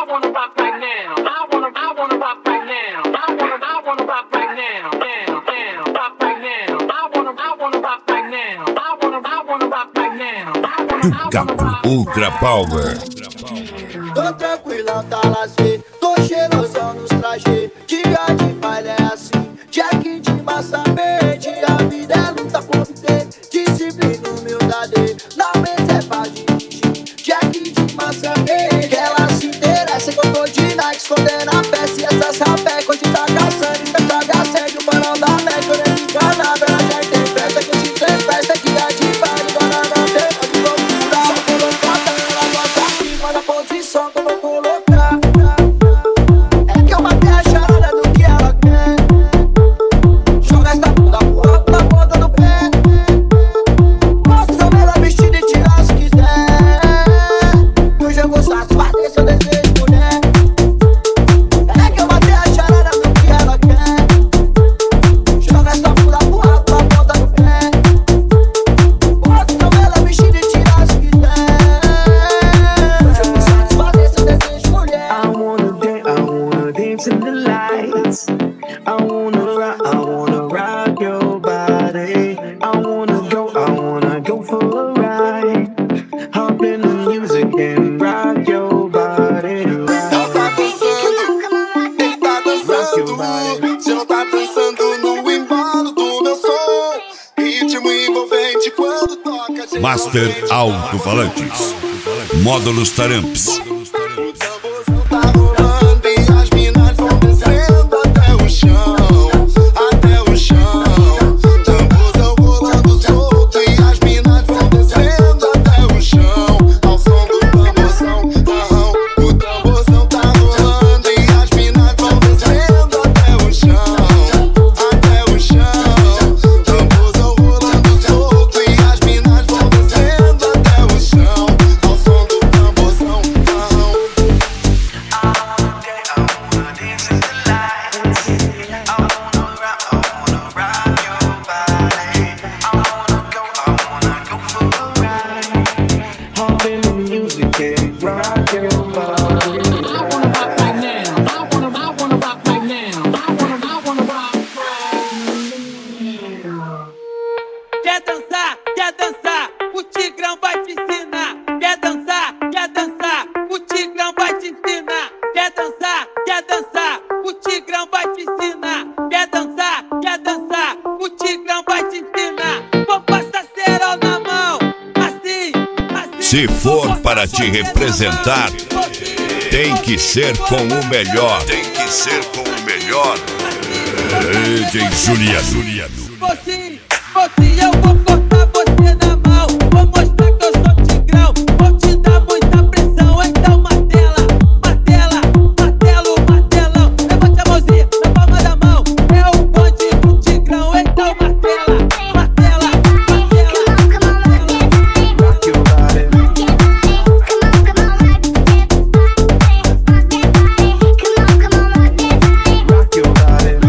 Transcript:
Tucapo Ultra Power. Tô tranquilão, tá lazer. Tô cheirosão nos trajes. Dia de baile é assim. Jack de massa verde. A vida é luta por viver. Disciplina, humildade. Na mesa é pra dirigir. Jack de massa verde. Que ela se interessa que eu tô de Nike. Escondendo a peça e essa sapé. Quando tá caçando, então joga sério. O barão da Mac, eu nem me enganava. Ela já interpreta que eu te entrevesta. Que é de baile, dona não tem. Posição que eu vou colocar. É que eu matei a charada do que ela quer. Joga essa bunda pro alto na ponta do pé. Mostra ela vestida e tirar se quiser. Hoje eu vou satisfazer seu desejo, mulher. É que eu matei a charada do que ela quer. Joga essa bunda pro alto na ponta do pé. Mostra ela vestida e tirar se quiser. In the lights, I wanna rock your body. I wanna go for a ride. Hop in the music and rock your body. Ela tá dançando, ele tá dançando. Se não tá dançando no embalo do meu som, ritmo envolvente quando toca. Master Alto-Falantes. Módulos Taramps. Quer dançar, o Tigrão vai te ensinar. Quer dançar, o Tigrão vai te ensinar. Quer dançar, o Tigrão vai te ensinar. Quer dançar, o Tigrão vai te ensinar. Vou passar cerol na mão, assim, assim. Se for para te representar, tem que ser com o melhor. Tem que ser com o melhor. DJ Juliano. Você, eu vou cortar você na mão. Vou mostrar que eu sou Tigrão. Vou te dar muita pressão. Então martela, martelo, martelão. Levante a mãozinha na palma da mão. É o bonde do Tigrão. Então martela, martela, martela. Rock your body. Rock your body.